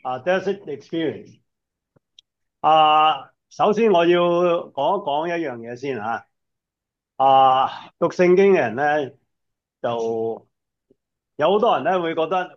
desert experience。首先我要講一講一樣嘢先嚇。讀聖經嘅人咧，就有好多人咧會覺得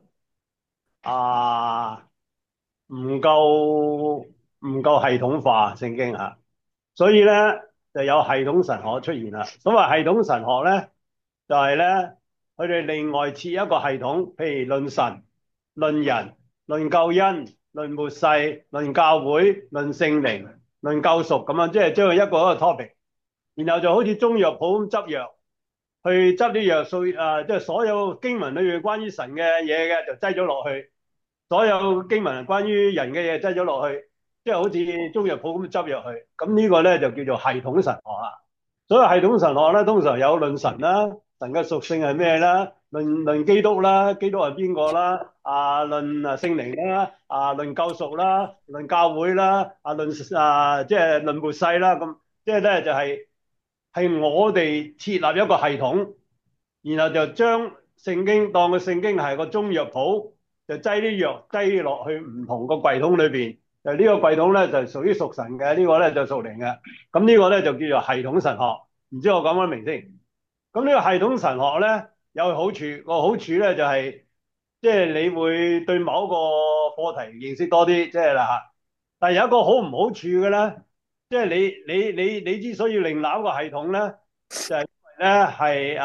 啊唔夠系統化聖經嚇，所以咧就有系統神學出現啦。所謂系統神學咧，就係咧佢哋另外設一個系統，譬如論神、論人、論救恩、論末世、論教會、論聖靈、論救贖咁樣，即係將佢一個一個 topic，然後就好似中藥鋪咁執藥，去執啲藥素即係所有經文裏面關於神嘅嘢嘅就擠咗落去，所有經文關於人嘅嘢擠咗落去，即係好似中藥鋪咁執藥去。咁呢個咧就叫做系統神學啦。所以系統神學咧，通常有論神啦，神嘅屬性係咩啦，論基督啦，基督係邊個啦，論聖靈啦，論救贖啦，論教會啦，即係論末世啦，咁即係咧就係我哋設立一個系統，然後就將聖經當個聖經係個中藥鋪，就擠啲藥擠落去唔同個櫃桶裏邊。就呢個櫃桶咧就屬於屬神嘅，呢個咧就屬靈嘅。咁呢個咧就叫做系統神學。唔知我講得明先？咁呢個系統神學咧有好處，個好處咧就係即係你會對某一個課題認識多啲，即係啦嚇。但係有一個好唔好處嘅咧，即係你之所以另立一個系統咧，就係因為咧係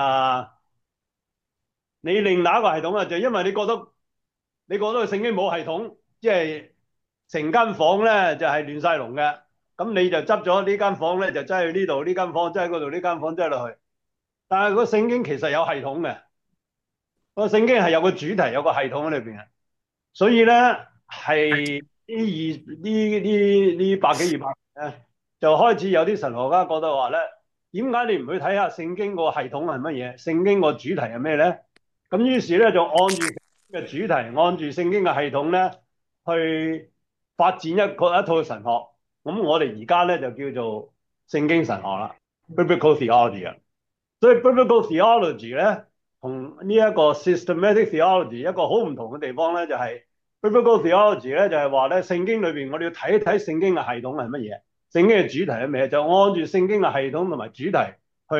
你另立一個系統啊，就因為你覺得個聖經冇系統，即係成間房咧就係亂晒龍嘅，咁你就執咗呢間房咧就擠去呢度，呢間房擠喺嗰度，呢間房擠落去。但係個聖經其實有系統嘅，個聖經係有個主題，有個系統喺裏邊嘅。所以咧係呢百幾200年咧，就開始有啲神學家覺得話咧，點解你唔去睇下聖經個系統係乜嘢？聖經個主題係咩咧？咁於是咧就按住嘅主題，按住聖經嘅系統咧，去發展一套神學。咁我哋而家咧就叫做聖經神學啦 （Biblical Theology） 啊。所以 Biblical Theology 咧，同呢一個 Systematic Theology 一個好唔同嘅地方咧，就係 Biblical Theology 咧就係話咧，聖經裏邊我哋要睇一睇聖經嘅系統係乜嘢，聖經嘅主題係咩，就按住聖經嘅系統同埋主題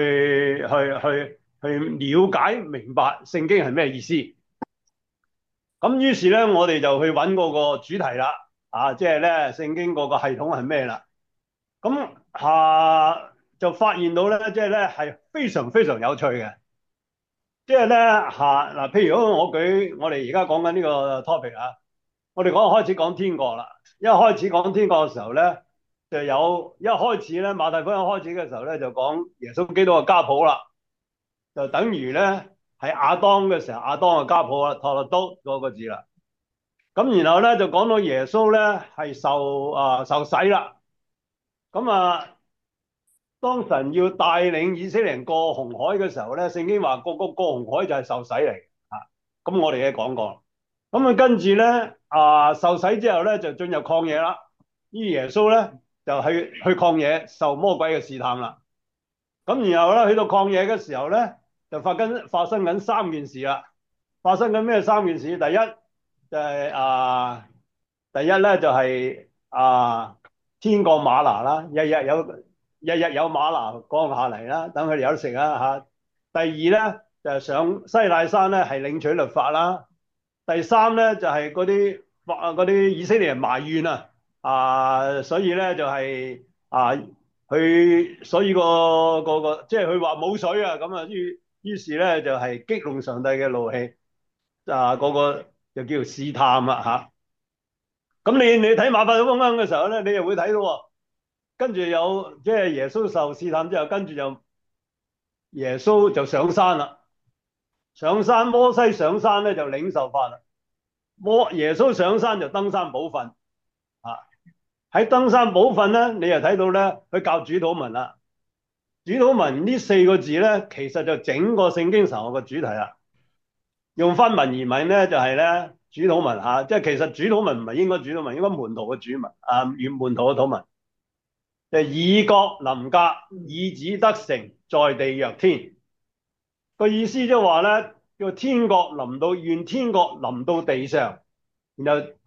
去了解明白聖經係咩意思。咁於是咧，我哋就去揾嗰個主題啦，即係咧聖經嗰個系統係咩啦。咁就發現到咧，即係咧係非常非常有趣嘅。即係咧嗱，譬如我哋而家講緊呢個 topic 啊，我哋開始講天國啦。一開始講天國嘅時候咧，就有一開始咧馬太福音開始嘅時候咧就講耶穌基督嘅家譜啦，就等於咧係亞當嘅時候亞當嘅家譜啦，托勒都嗰個字啦。咁然後咧就講到耶穌咧係受洗啦。咁當神要帶領以色列人過紅海嘅時候咧，聖經話個過紅海就係受洗嚟啊。咁我哋嘅講過，咁跟住咧受洗之後咧就進入曠野啦。呢耶穌咧就去曠野受魔鬼嘅試探啦。咁然後咧去到曠野嘅時候咧就發生緊三件事啦。發生緊咩三件事？第一就係第一咧就係天降嗎哪啦，日日有嗎哪降下嚟啦，等佢哋有得食啦嚇。第二咧就係上西奈山咧係領取律法啦。第三咧就係嗰啲以色列人埋怨所以咧就係佢所以即係佢話冇水啊咁啊，於是咧就係激怒上帝嘅怒氣嗰個就叫做試探啦嚇。咁你睇馬太福音嘅時候咧，你又會睇到喎。跟住即係耶穌受試探之後，跟住就耶穌就上山啦。上山，摩西上山咧就領受法啦。耶穌上山就登山寶訓喺登山寶訓咧，你又睇到咧，佢教主禱文啦。主禱文呢4個字咧，其實就整個聖經神學嘅主題啦。用翻文言文咧，就係咧主禱文即係其實主禱文唔係應該主禱文，應該門徒嘅主文門徒嘅禱文。以國臨格，以子得成，在地若天。個意思即係話咧，叫天國臨到，願天國臨到地上。然後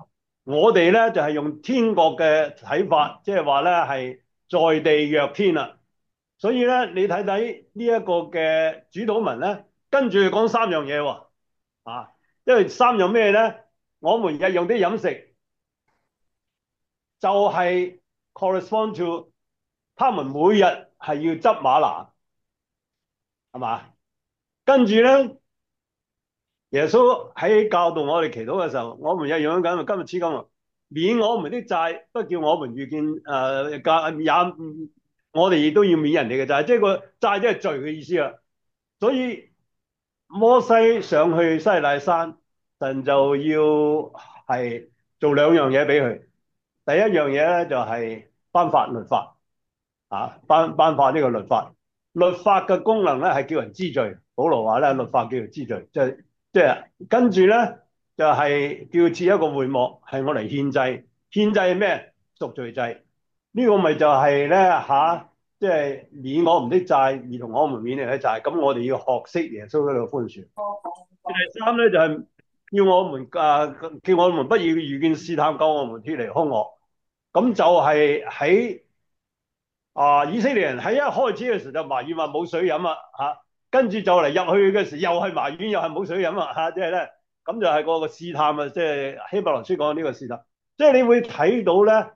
我哋咧就係用天國嘅睇法，即係話咧係在地若天啦。所以咧，你睇睇呢一個嘅主禱文咧，跟住講三樣嘢喎，啊，因為三樣咩咧？我們日用的飲食就係 correspond to 他們每日係要執嗎哪，係嘛？跟住咧，耶穌喺教導我哋祈禱嘅時候，我們日用緊，今日黐金喎，免我們的債，不叫我們遇見也我哋亦都要免人哋嘅債，即係個債即係罪嘅意思啊。所以摩西上去西奈山，神就要係做兩樣嘢俾佢。第一樣嘢咧就係頒發律法，頒發呢個律法。律法嘅功能咧係叫人知罪。保羅話咧，律法叫人知罪，即係跟住咧就係叫設一個會幕，係我嚟獻祭。獻祭係咩？贖罪祭。呢個咪就係咧即係免我們的債，如同我們免人的債。咁我哋要學識耶穌嗰度寬恕。第三咧就係叫我們叫我們不要遇見試探，救我們脫離兇惡。咁就係喺以色列人喺一開始嘅時候就埋怨話冇水飲啊嚇，跟住就嚟入去嘅時候又係埋怨又係冇水飲啊嚇，即係咧咁就係個試探啊，即係希伯來書講呢個試探，即係你會睇到咧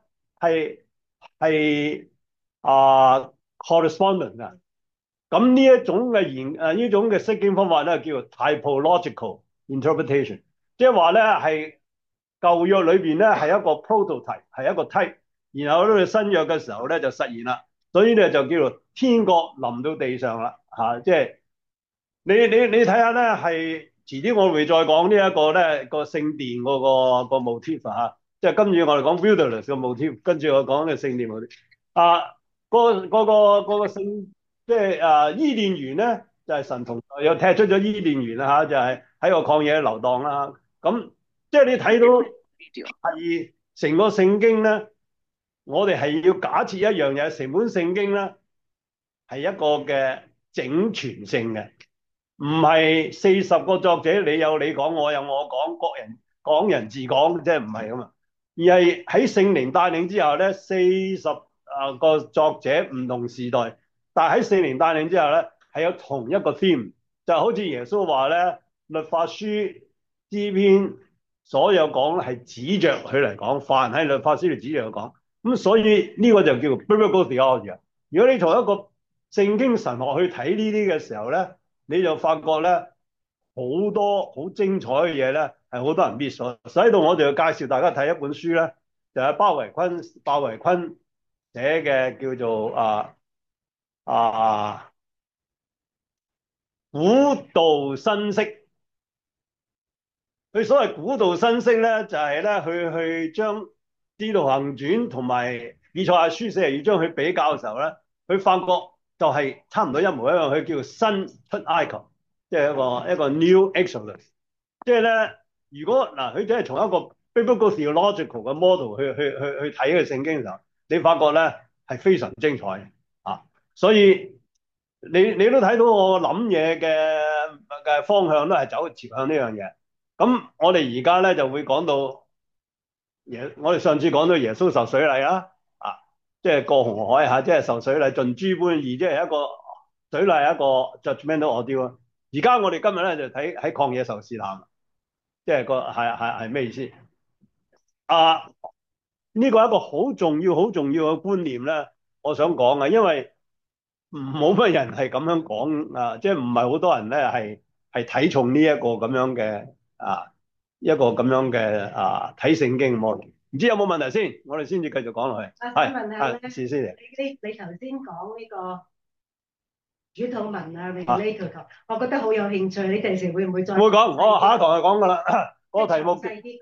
係correspondent 啊。咁呢一種嘅呢種嘅釋經方法咧，叫做 typological interpretation，即係話咧係舊約裏邊咧係一個 prototype，係一個 type，然後咧新約嘅時候咧就實現啦，所以咧就叫做天國臨到地上啦嚇，即係你睇下咧係遲啲我會再講呢一個咧個聖殿個 motif 嚇，即係跟住我哋講 wilderness 嘅 motif，跟住我講嘅聖殿 motif 個聖。即係伊甸園咧，就係神同又踢出咗伊甸園啦嚇，就係喺個曠野流蕩啦。咁即係你睇到係成個聖經咧，我哋係要假設一樣嘢，成本聖經咧係一個嘅整全性嘅，唔係40個作者你有你講，我有我講，各人講人自講，即係唔係咁啊？而係喺聖靈帶領之下咧，40個作者唔同時代。但係喺聖靈帶領之下咧，係有同一個 theme，就好似耶穌話咧，律法書詩篇所有講係指着佢嚟講，凡喺律法書嚟指着佢講，咁所以呢個就叫做 biblical theology。如果你從一個聖經神學去睇呢啲嘅時候咧，你就發覺咧好多好精彩嘅嘢咧，係好多人 miss 咗。所以喺度我哋要介紹大家睇一本書咧，就係鮑維坤寫嘅，叫做古道新釋。佢所謂古道新釋咧，就係咧去將使徒行傳同埋以賽亞書42章去比較嘅時候咧，佢發覺就係差唔多一模一樣。佢叫做新出埃及，即係一個 New Exodus。即係咧，如果嗱佢只係從一個 biblical theological 嘅 model 去睇嘅聖經嘅時候，你發覺咧係非常精彩啊！所以你都睇到我諗嘢嘅方向都係朝向呢樣嘢。咁我哋而家咧就會講到我哋上次講到耶穌受水禮啦，即係過紅海嚇，即係受水禮盡諸般義，即係一個水禮係一個 judgmental ordeal。而家我哋今日咧就睇喺曠野受試探，即係係咩意思？呢個係一個好重要嘅觀念咧，我想講啊，因為冇乜人係咁樣講即係唔係好多人咧係睇重呢一個咁樣嘅一個咁樣嘅睇聖經喎，唔知有冇問題先？我哋先至繼續講落去。 我想問下咧， 試先你頭先講呢個主禱文related，我覺得好有興趣。你第時會唔會再會講？我下一堂就講㗎啦。嗰個題目細啲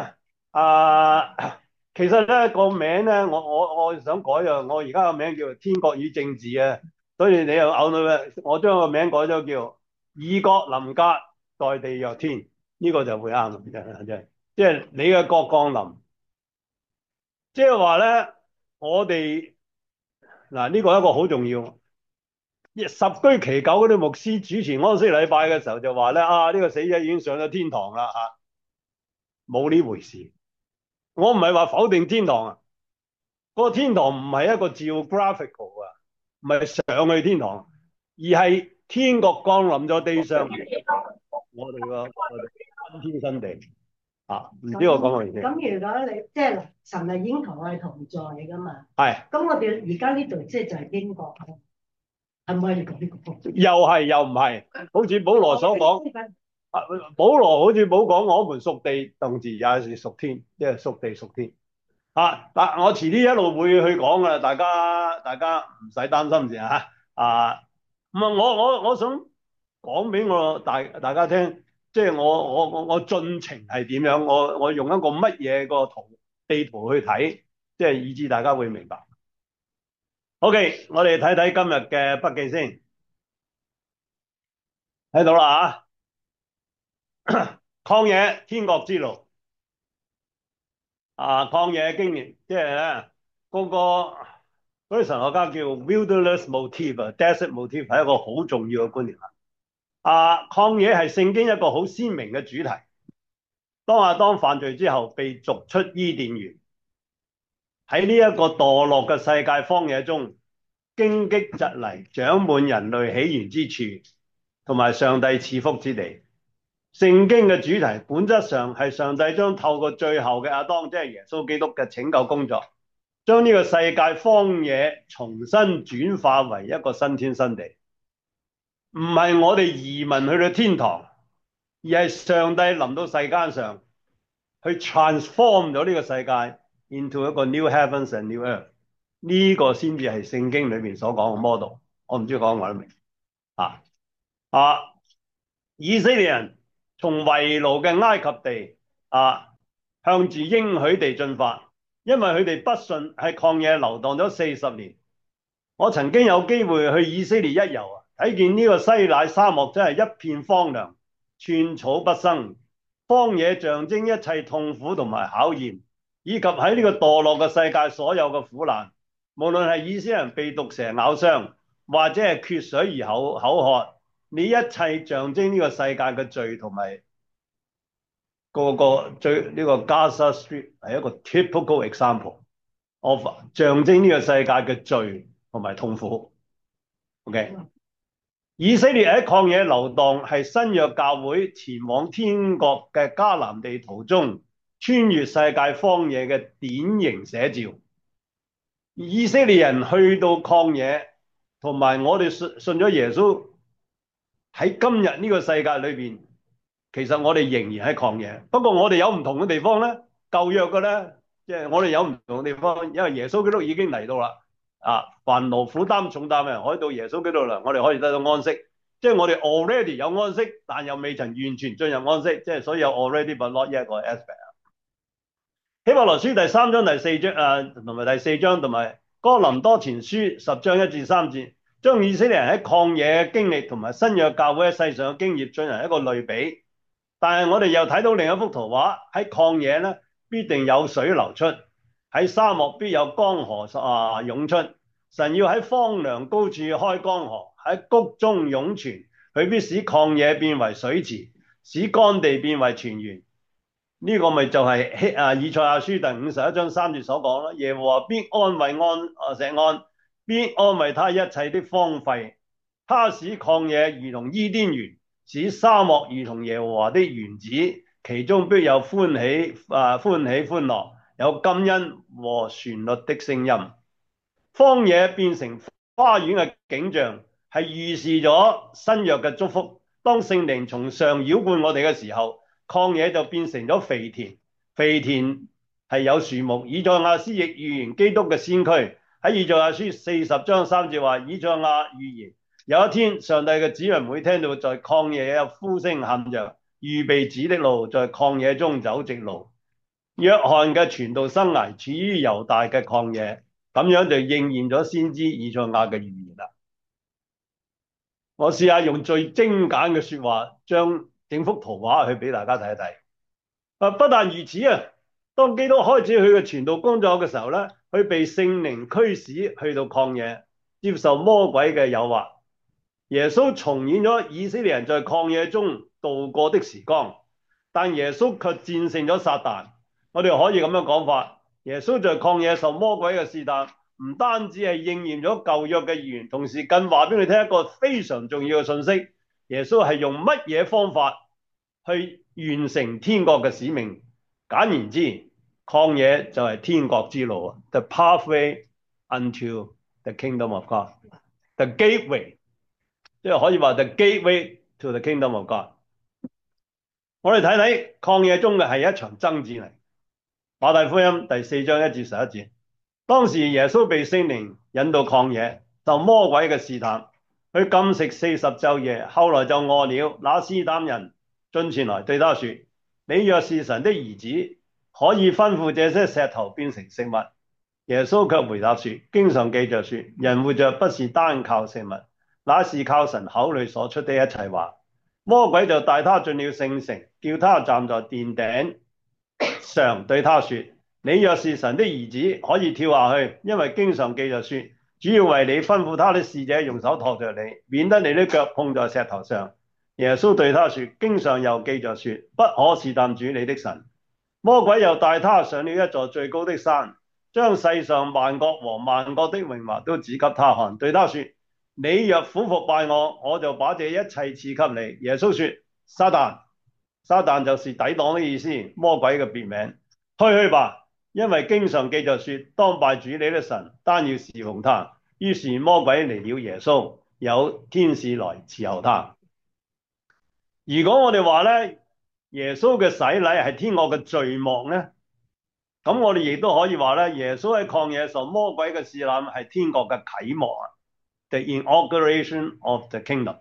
其實咧個名咧，我想改啊。我而家個名叫做天國與政治啊，所以你又拗到咩？我將個名改咗叫以國臨格，在地若天，呢個就會啱，即係你嘅國降臨，即係話咧，我哋嗱呢個一個好重要。十居其九嗰啲牧師主持安息禮拜嘅時候就話咧呢個死者已經上咗天堂啦冇呢回事。 我唔係話否定天堂啊，嗰個天堂唔係一個 geographical 啊，唔係上去天堂，而係天國降臨咗地上，我哋新天新地啊！唔知我講過未先？ 咁如果你即係神係已經同我哋同在㗎嘛？ 係， 咁我哋而家呢度即係就係英國咯，係咪可以講呢個？ 又係又唔係，好似保羅所講。啊，保羅好似冇講我們屬地，同時也是屬天，即係屬地屬天。啊，嗱，我遲啲一路會去講噶啦，大家唔使擔心住嚇。啊，唔係我想講俾大家聽，即係我進程係點樣，我用一個乜嘢個地圖去睇，即係以致大家會明白。OK，我哋睇睇今日嘅筆記先，睇到啦嚇，曠野天國之路。啊，曠野經驗，即係咧嗰啲神學家叫 wilderness motif，desert motif 係一個好重要嘅觀念啦。啊，曠野係聖經一個好鮮明嘅主題。當亞當犯罪之後，被逐出伊甸園，喺呢一個墮落嘅世界荒野中，荊棘蒺藜長滿人類起源之處，同埋上帝賜福之地。聖經嘅主題本質上係上帝將透過最後嘅亞當，即係耶穌基督嘅拯救工作，將呢個世界荒野重新轉化為一個新天新地。唔係我哋移民去到天堂，而係上帝臨到世間上，去 transform 咗呢個世界 into 一個 new heavens and new earth。呢個先至係聖經裏面所講嘅 model。我唔知講唔講得明啊？以色列人從為奴嘅埃及地向住應許地進發，因為佢哋不信，喺曠野流蕩咗40年。我曾經有機會去以色列一遊啊，睇見呢個西乃沙漠真係一片荒涼，寸草不生。荒野象徵一切痛苦同埋考驗，以及喺呢個墮落嘅世界所有嘅苦難。無論係以色列人被毒蛇咬傷，或者係缺水而口渴，你一切象徵呢個世界嘅罪同埋個最呢個 Gaza Strip 係一個 typical example of 象徵呢個世界嘅罪同埋痛苦。OK， 以色列喺曠野流蕩係新約教會前往天國嘅迦南地途中穿越世界荒野嘅典型寫照。以色列人去到曠野，同埋我哋信咗耶穌喺今日呢個世界裏邊，其實我哋仍然喺曠野。不過我哋有唔同嘅地方咧，舊約嘅咧，即係我哋有唔同嘅地方，因為耶穌基督已經嚟到啦。凡勞苦擔重擔嘅人可以到耶穌基督嚟，我哋可以得到安息。即係我哋 already 有安息，但又未曾完全進入安息，即係所以有 already but not yet 個 aspect。希伯來書第3章第4章同埋第4章同埋哥林多前書10章1至3節，將以色列人喺曠野嘅經歷同埋新約教會喺世上嘅經驗進行一個類比。但係我哋又睇到另一幅圖畫，喺曠野咧必定有水流出，喺沙漠必有江河湧出。神要喺荒涼高處開江河，喺谷中湧泉，佢必使曠野變為水池，使乾地變為泉源。呢個咪就係以賽亞書第51章3節所講咯。耶和華必安慰錫安，必安慰他一切的荒廢。他使曠野如同伊甸園，使沙漠如同耶和華的園子，其中必有歡喜歡樂，有金音和旋律的聲音。荒野變成花園嘅景象，係預示咗新約嘅祝福。當聖靈從上澆灌我哋嘅時候，曠野就變成咗肥田。肥田係有樹木。以賽亞書亦預言基督嘅先驅，喺以賽亞書40章3節話，以賽亞預言有一天上帝嘅子民會聽到在曠野有呼聲喊着，預備指的路，在曠野中走直路。約翰嘅傳道生涯處於猶大嘅曠野，咁樣就應驗咗先知以賽亞嘅預言啦。我試下用最精簡嘅說話，將整幅圖畫去俾大家睇一睇。不但如此當基督開始佢嘅傳道工作嘅時候咧，佢被聖靈驅使去到曠野，接受魔鬼嘅誘惑。耶穌重演咗以色列人在曠野中度過的時光，但耶穌卻戰勝咗撒旦。 我哋可以咁樣講法，耶穌在曠野受魔鬼嘅試探，唔單止係應驗咗舊約嘅預言，同時更話俾你聽一個非常重要嘅信息：耶穌係用乜嘢方法去完成天國嘅使命？簡言之，曠野就係天國之路啊，the pathway unto the kingdom of God，the gateway，即係可以話 the gateway to the kingdom of God。我哋睇睇曠野中嘅係一場爭戰嚟。馬太福音第4章1至11節，當時耶穌被聖靈引到曠野，受魔鬼嘅試探，佢禁食40晝夜，後來就餓了。那試探人進前來對他說：你若是神的兒子，可以吩咐這些石頭變成食物。耶穌卻回答說：經上記着說，人活着不是單靠食物，乃是靠神口裏所出的一切話。魔鬼就帶他進了聖城，叫他站在殿頂上，對他說：你若是神的兒子，可以跳下去，因為經上記着說，主要為你吩咐他的使者用手托着你，免得你的腳碰在石頭上。耶穌對他說：經上又記着說，不可試探主你的神。魔鬼又帶他上了一座最高的山，將世上萬國和萬國的榮華都指給他看，對他說：你若俯伏拜我，我就把這一切賜給你。耶穌說：撒旦，撒旦就是抵擋的意思，魔鬼嘅別名。退去吧，因為經上記着說，當拜主你的神，單要侍奉他。於是魔鬼離了耶穌，有天使來伺候他。如果我哋話咧，耶穌嘅洗禮係天國嘅序幕咧，咁我哋亦都可以話咧，耶穌喺曠野受魔鬼嘅試探係天國嘅啟幕啊，the inauguration of the kingdom。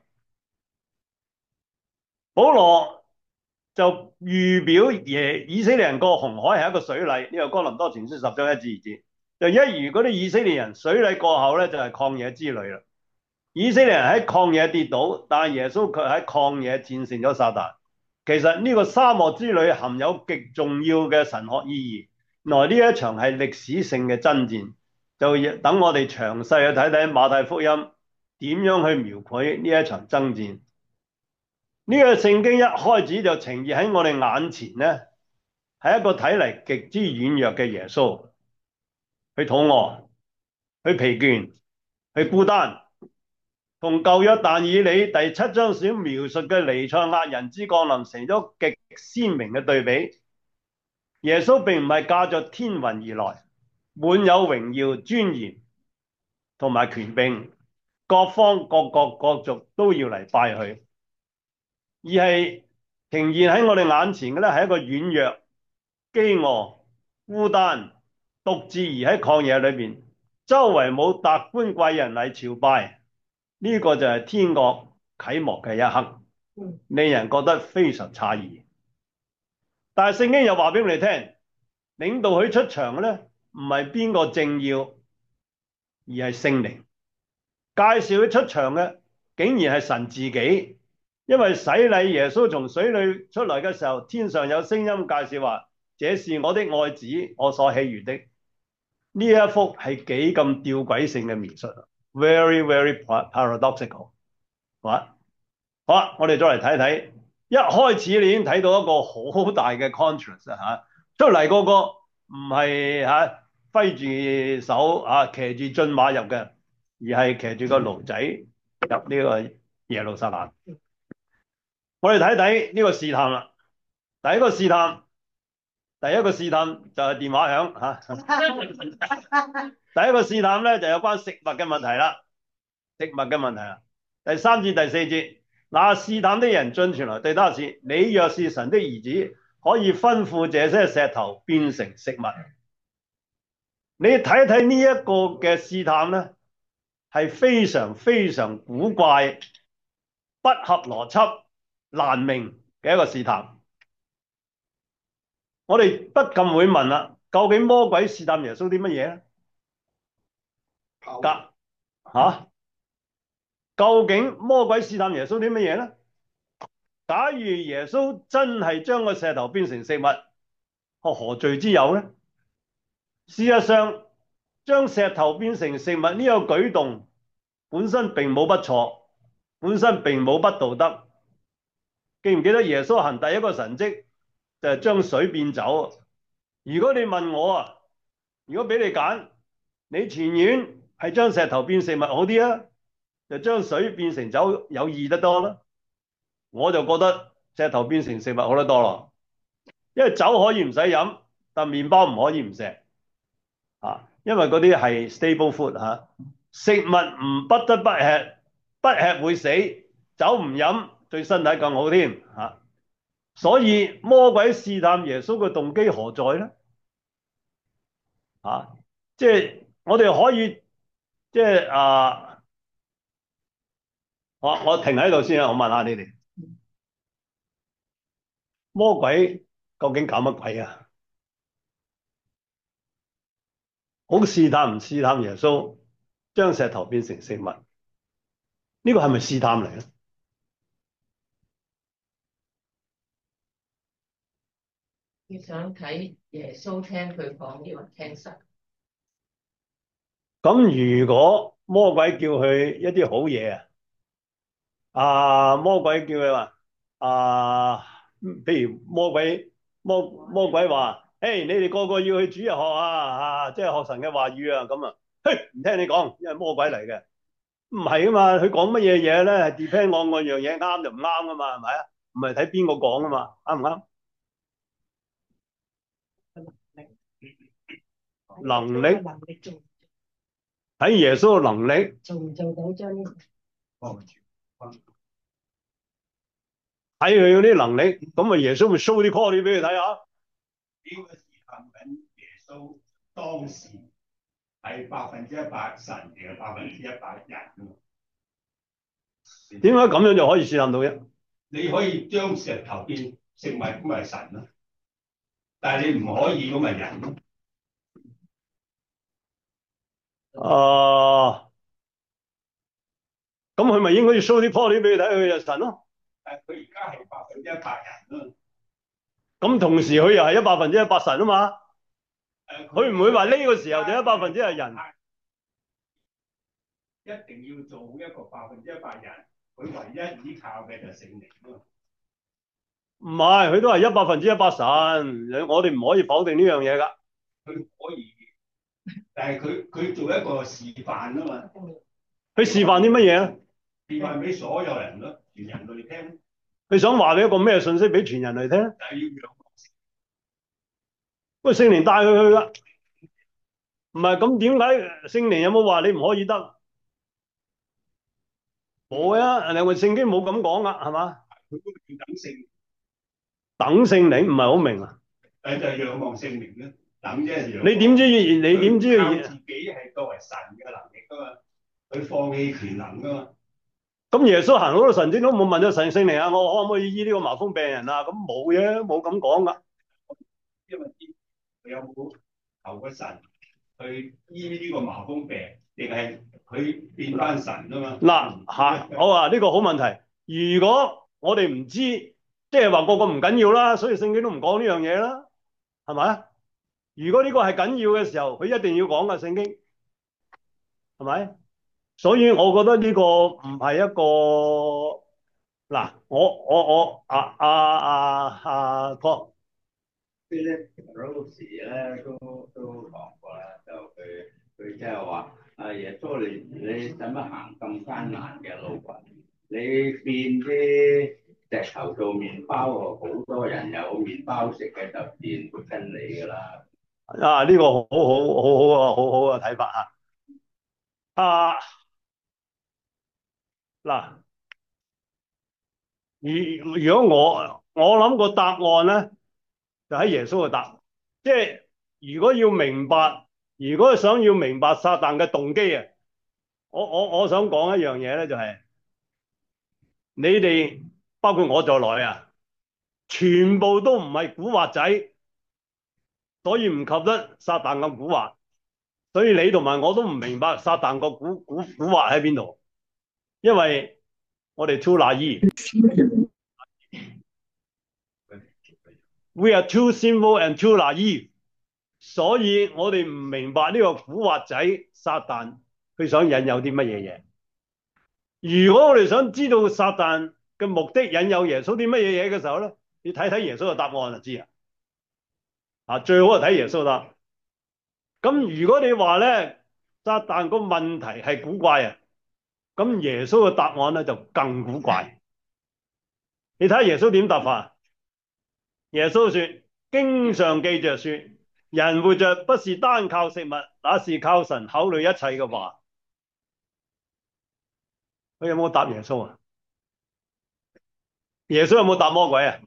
保羅就預表以色列人過紅海係一個水禮，呢個哥林多前書10章1至2節。就一如嗰啲以色列人水禮過後咧，就係曠野之旅啦。以色列人喺曠野跌倒，但係耶穌卻喺曠野戰勝咗撒旦。其實呢個沙漠之旅含有極重要嘅神學意義。原來呢一場係歷史性嘅爭戰，就等我哋詳細去睇睇馬太福音點樣去描繪呢一場爭戰。呢個聖經一開始就呈現喺我哋眼前呢，係一個睇嚟極之軟弱嘅耶穌，佢肚餓，佢疲倦，佢孤單，同舊約但以理第7章所描述嘅彌賽亞人之降臨成咗極鮮明嘅對比。耶穌並唔係駕着天雲而來，滿有榮耀尊嚴同埋權柄，各方各國各族都要嚟拜佢，而係呈現喺我哋眼前嘅咧，係一個軟弱、飢餓、孤單、獨自而喺曠野裏邊，周圍冇達官貴人嚟朝拜，呢個就係天國啟幕嘅一刻，令人覺得非常詫異。但係聖經又話俾我哋聽，領導佢出場嘅咧，唔係邊個政要，而係聖靈。介紹佢出場嘅，竟然係神自己。因為洗禮耶穌從水裏出來嘅時候，天上有聲音介紹話：這是我的愛子，我所喜悅的。呢一幅係幾咁吊詭性嘅描述 ，very very paradoxical。好啦，我哋再嚟睇睇，一開始你已經睇到一個好大嘅 contrast 嚇，出嚟個個唔係嚇揮住手騎住駿馬入嘅，而係騎住個驢仔入呢個耶路撒冷。我哋睇睇呢個試探啦，第一個試探就係電話響第一個試探咧就有關食物嘅問題啦，第3至第4節，那試探的人進前來對他說：你若是神的兒子，可以吩咐這些石頭變成食物。你睇一睇呢一個嘅試探咧，係非常非常古怪、不合邏輯、難明嘅一個試探。我哋不禁會問啦，究竟魔鬼試探耶穌啲乜嘢咧？究竟魔鬼試探耶穌啲乜嘢咧？假如耶穌真係將個石頭變成食物，何罪之有咧？事實上，將石頭變成食物呢個舉動本身並冇不錯，本身並冇不道德。記唔記得耶穌行第一個神蹟就係將水變酒？ 如果你問我啊，如果俾你揀，你情願係將石頭變食物好啲啊，就將水變成酒有易得多啦。我就覺得石頭變成食物好得多咯，因為酒可以唔使飲，但麵包唔可以唔食啊，因為嗰啲係 stable food 嚇，食物唔不得不吃，不吃會死，酒唔飲對身體更好添嚇。所以魔鬼試探耶穌嘅動機何在咧？即係我哋可以即係我停喺度先啊！我問下你哋，魔鬼究竟搞乜鬼啊？好試探唔試探耶穌，將石頭變成食物，呢個係咪試探嚟咧？ 你想睇耶穌聽佢講，抑或聽神？ 咁如果魔鬼叫佢一啲好嘢魔鬼叫佢話譬如魔鬼話，誒，你哋個個要去主日學即係學神嘅話語啊，咁啊，嘿，唔聽你講，因為魔鬼嚟嘅，唔係啊嘛，佢講乜嘢嘢咧，係 depend on 嗰樣嘢啱就唔啱噶嘛，係咪啊？唔係睇邊個講啊嘛，啱唔啱？能力睇耶穌嘅能力做唔做到將呢睇佢嗰啲能力，咁咪耶穌咪 show 啲 call 俾佢睇下。 呢個試探緊耶穌當時係100%神定係100%人啊？ 點解咁樣就可以試探到啫？ 你可以將石頭變食物咁咪神咯，但係你唔可以咁咪人咯。 咁佢咪應該要 show 啲 call 俾佢睇，佢就神咯。 但係佢而家係100%人咯。 咁同時佢又係100%神啊嘛。佢唔會話呢個時候就100%係人。 一定要做一個100%人，佢唯一依靠嘅就係聖靈咯。 唔係，佢都係100%神，我哋唔可以否定呢樣嘢㗎。 佢可以，但係佢做一個示範啊嘛。 佢示範啲乜嘢咧？ 示範俾所有人咯，全人類聽。 佢想話俾一個咩信息俾全人類聽？ 就係要仰望聖靈。 喂，聖靈帶佢去㗎。唔係，咁點解聖靈有冇話你唔可以得？冇啊，人哋話聖經冇咁講㗎，係嘛？ 佢都要等聖， 等聖靈唔係好明啊。 就係仰望聖靈咧，等啫。 你點知？你點知？ 靠自己係作為神嘅能力㗎嘛，佢放棄權能㗎嘛。 咁耶穌行好多神蹟都冇問咗聖靈啊，我可唔可以醫呢個麻風病人啊？咁冇嘅，冇咁講㗎。 因為佢有冇求個神去醫呢個麻風病，定係佢變翻神啊嘛？ 嗱，我話呢個好問題。如果我哋唔知，即係話個個唔緊要啦，所以聖經都唔講呢樣嘢啦，係咪？如果呢個係緊要嘅時候，佢一定要講㗎聖經，係咪？所以我覺得呢個唔係一個我哥。 Philip Rose 咧都講過啦，就佢即係話耶穌你使乜行咁艱難嘅路啊？你變啲石頭做麵包，好多人有麵包食嘅就自然會跟你㗎啦。 呢個好好嘅睇法啊！嗱，如果我諗個答案咧，就喺耶穌嘅答案。即係如果想要明白撒旦嘅動機啊，我想講一樣嘢咧，就係你哋包括我在內啊，全部都唔係古惑仔，所以唔及得撒旦咁古惑。所以你同埋我都唔明白撒旦個古惑喺邊度，因為我哋 too naive，we are too simple and too naive，所以我哋唔明白呢個古惑仔撒旦佢想引誘啲乜嘢嘢。如果我哋想知道撒旦嘅目的引誘耶穌啲乜嘢嘢嘅時候咧，你睇睇耶穌嘅答案就知啊。 最好係睇耶穌得。咁如果你話咧，撒旦個問題係古怪啊，咁耶穌嘅答案咧就更古怪。你睇下耶穌點答法？耶穌說：經上記着說，人活着不是單靠食物，那是靠神口裏一切嘅話。佢有冇答耶穌啊？耶穌有冇答魔鬼啊？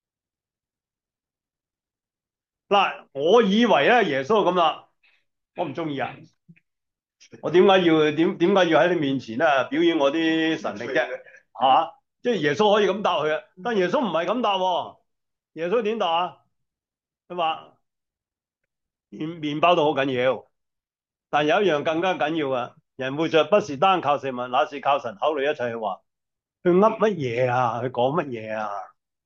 嗱，我以為咧耶穌咁啦，我唔中意啊！我點解要喺你面前咧表演我啲神力啫？即係耶穌可以咁答佢啊，但耶穌唔係咁答喎。耶穌點答啊？佢話麵包都好緊要，但有一樣更加緊要啊！人活着不是單靠食物，那是靠神口裏一切嘅話。佢噏乜嘢啊？佢講乜嘢啊？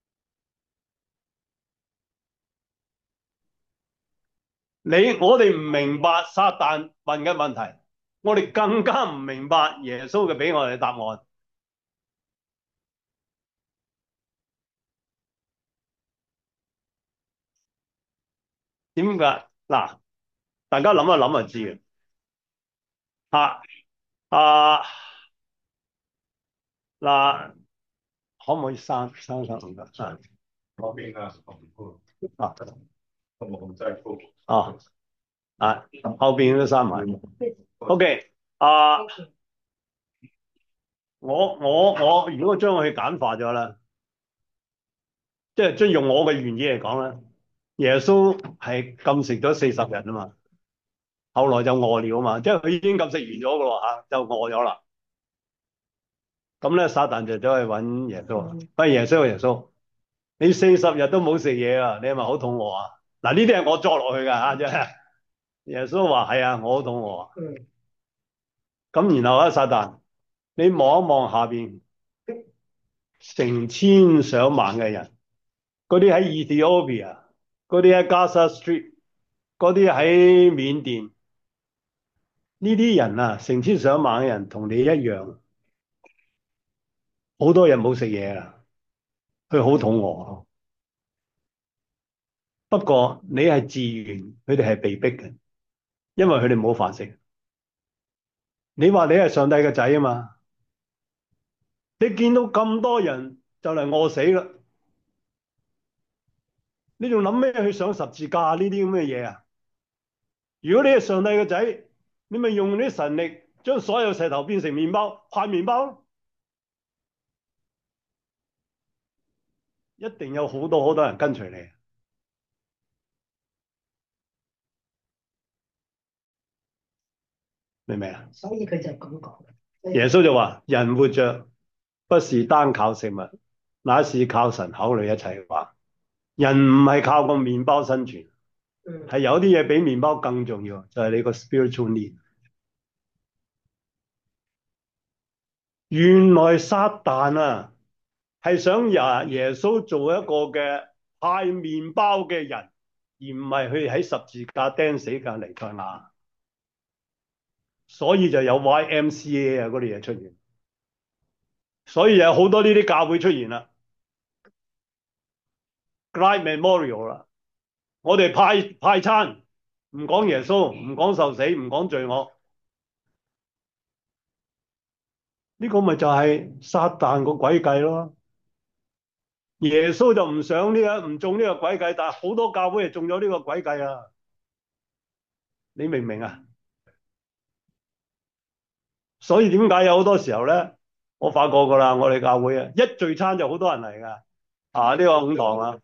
我哋唔明白撒旦問嘅問題，我哋更加唔明白耶穌嘅俾我哋嘅答案。點解？嗱，大家諗一諗就知嘅。啊啊嗱，可唔可以刪唔得？ 嗰邊啊， 啊咁真係高。 後邊都刪埋。OK 我如果將佢簡化咗啦，即係用我嘅原意嚟講咧，耶穌係禁食咗40日啊嘛，後來就餓了啊嘛，即係佢已經禁食完咗噶咯就餓咗啦。咁咧，撒旦就走去揾耶穌，喂，耶穌，你40日都冇食嘢啊，你係咪好肚餓啊？嗱，呢啲係我作落去噶啫。耶穌話係啊，我好肚餓啊。咁然後撒旦，你望一望下邊成千上萬嘅人，嗰啲喺 Ethiopia，嗰啲喺 Gaza Street，嗰啲喺緬甸，呢啲人啊，成千上萬嘅人同你一樣，好多人冇食嘢啊，佢好肚餓。不過你係自願，佢哋係被逼嘅，因為佢哋冇飯食。你話你係上帝嘅仔啊嘛？你見到咁多人就嚟餓死啦，你仲諗咩去上十字架呢啲咁嘅嘢啊？如果你係上帝嘅仔，你咪用啲神力將所有石頭變成麵包，派麵包咯。一定有好多人跟隨你，明唔明啊？ 所以佢就咁講。 耶穌就話：人活着不是單靠食物，那是靠神口裏一切話。人唔係靠個麵包生存，係有啲嘢比麵包更重要，就係你個 spiritual need。原來撒旦啊，係想耶穌做一個嘅派麵包嘅人，而唔係去喺十字架釘死嘅彌賽亞。所以就有 YMCA 啊嗰啲嘢出現，所以有好多呢啲教會出現啦。Great Memorial 啦，我哋派餐，唔講耶穌，唔講受死，唔講罪惡，呢個咪就係撒旦個詭計咯。耶穌就唔想唔中呢個詭計，但係好多教會係中咗呢個詭計啊！你明唔明啊？所以點解有好多時候咧，我發覺噶啦，我哋教會啊，一聚餐就好多人嚟噶。呢個5堂啊，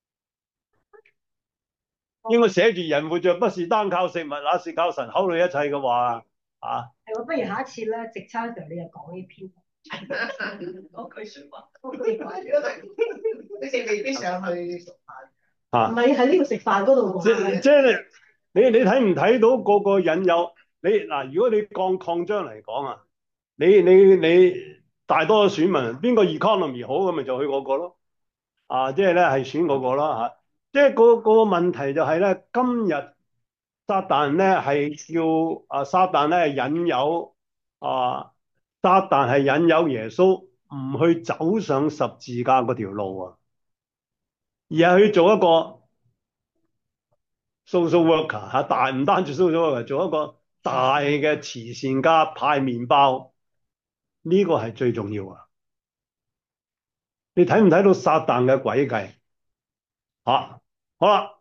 應該寫住人活着不是單靠食物，那是靠神口裏一切嘅話啊。 係我不如下一次咧，直餐嘅時候你就講呢篇。 嗰句説話， 你哋未必上去食飯。 唔係喺呢個食飯嗰度講。 即係你睇唔睇到個個引誘？你嗱，如果你擴張嚟講啊，你大多選民邊個 economy 好咁咪就去嗰個咯。即係咧係選嗰個咯。即係個問題就係咧，今日撒旦咧係要撒旦咧引誘撒旦係引誘耶穌唔去走上十字架嗰條路啊，而係去做一個 social worker 嚇，唔單止 social worker，做一個大嘅慈善家派麵包，呢個係最重要啊！你睇唔睇到撒旦嘅詭計嚇？好啦，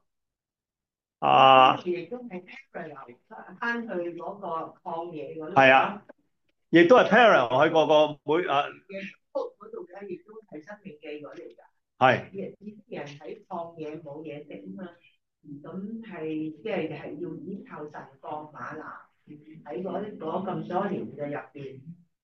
亦都係 parallel 翻去嗰個曠野嗰度。 係啊，亦都係 parallel 喺嗰個嗰度咧，亦都係生命記嗰嚟㗎。 係啲人喺曠野冇嘢食啊嘛，咁係即係要依靠神降嗎哪喺嗰咁多年嘅入邊，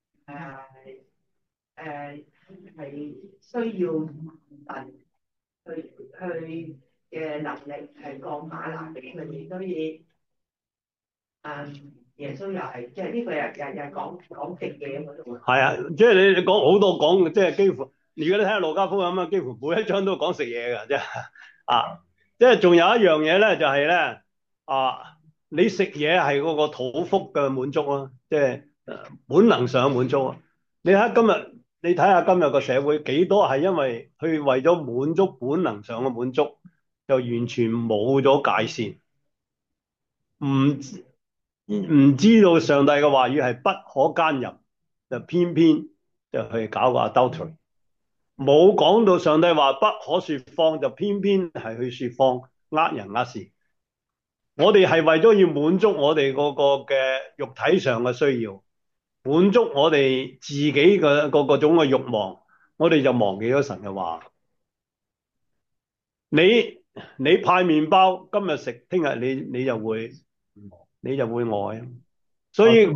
係需要神去嘅能力係降嗎哪俾佢哋，所以耶穌又係即係呢個日講食嘢嗰度。 係啊，即係你講好多講，即係幾乎，如果你睇下路加福音咁啊，幾乎每一章都講食嘢㗎，即係即係仲有一樣嘢咧，就係咧你食嘢係嗰個肚腹嘅滿足啊，即係本能上嘅滿足啊。你睇下今日個社會幾多係因為佢為咗滿足本能上嘅滿足，就完全冇咗界線，唔知道上帝嘅話語係不可奸淫，就偏偏就去搞個 adultery。冇講到上帝話不可說謊，就偏偏係去說謊，呃人呃事。我哋係為咗要滿足我哋嗰個嘅肉體上嘅需要，滿足我哋自己嘅嗰種嘅慾望，我哋就忘記咗神嘅話。你派麵包，今日食，聽日你就會餓啊。所以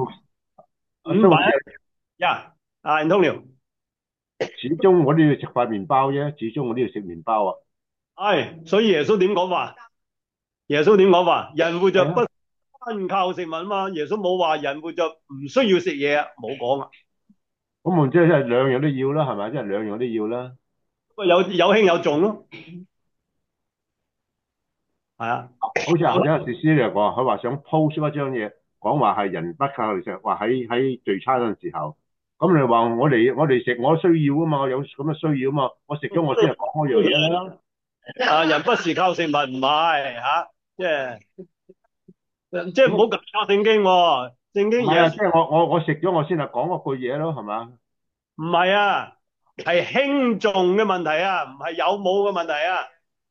Antonio， 始終我都要食塊麵包啫，始終我都要食麵包啊。 所以耶穌點講話？人活着不單靠食物啊嘛。耶穌冇話人活着唔需要食嘢啊，冇講啊。 咁我即係兩樣都要啦，係咪？即係兩樣都要啦。 有輕有重咯。係啊， 好似頭先阿士師嚟講，佢話想 post 一張嘢，講話係人不靠食，話喺聚餐嗰陣時候，咁你話我哋食，我需要啊嘛，我有咁嘅需要啊嘛，我食咗我先係講嗰樣嘢啦。 人不是靠食物，唔係即係唔好搞聖經喎。聖經嘢即係我食咗我先係講嗰句嘢咯，係嘛？ 唔係啊，係輕重嘅問題啊，唔係有冇嘅問題啊。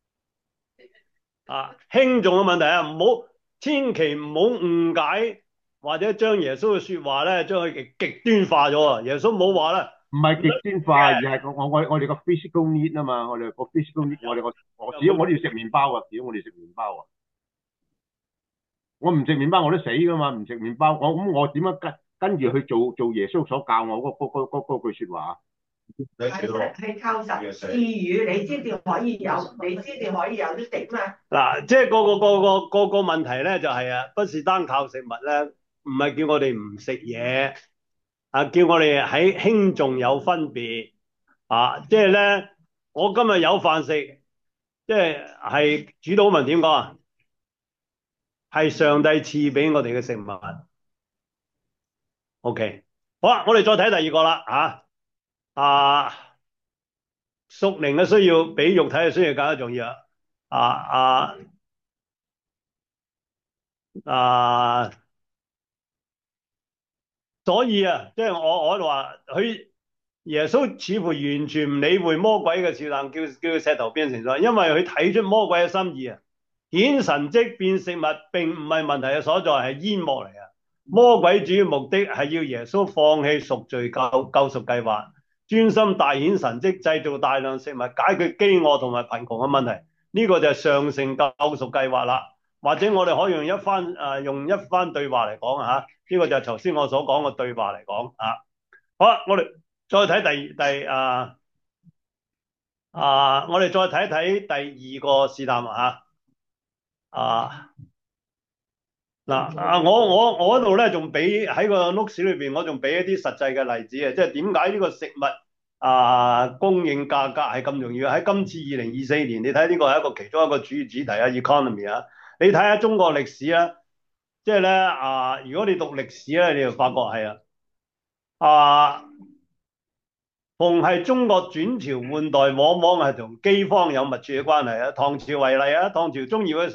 輕重嘅問題啊，千祈唔好誤解或者將耶穌嘅說話咧，將佢極端化咗啊！耶穌冇話啦， 唔係極端化，而係我哋個 physical need 啊嘛，我哋個 physical need，我只要我都要食麵包啊，只要我哋食麵包啊，我唔食麵包我都死噶嘛，唔食麵包我點樣跟住去做耶穌所教我嗰句說話啊？ 係靠神賜予，你先至可以有，得食嘛。 嗱，即係個問題咧，就係不是單靠食物咧，唔係叫我哋唔食嘢，叫我哋喺輕重有分別即係咧，我今日有飯食，即係主禱文點講啊？係上帝賜俾我哋嘅食物。OK， 好啦，我哋再睇第二個啦屬靈嘅需要比肉體嘅需要更加重要所以即係我喺度話，耶穌似乎完全唔理會魔鬼嘅試探，叫石頭變成水，因為佢睇出魔鬼嘅心意顯神蹟變食物並唔係問題嘅所在，係煙幕嚟啊！魔鬼主要目的係要耶穌放棄贖罪救贖計劃，專心大顯神蹟，製造大量食物，解決飢餓同埋貧窮嘅問題。呢個就係上乘救贖計劃啦。或者我哋可以用一番對話嚟講呢個就係頭先我所講嘅對話嚟講好啦，我哋再睇我哋再睇一睇第二個試探我嗰度咧仲俾喺個 notes 裏邊，我仲俾一啲實際嘅例子即係點解呢個食物供應價格係咁重要？喺今次2024年，你睇呢個係一個其中一個主要主題economy 你睇下中國歷史即係咧如果你讀歷史咧，你就發覺係逢係中國轉朝換代，往往係同饑荒有密切嘅關係唐朝為例唐朝中葉嘅時候，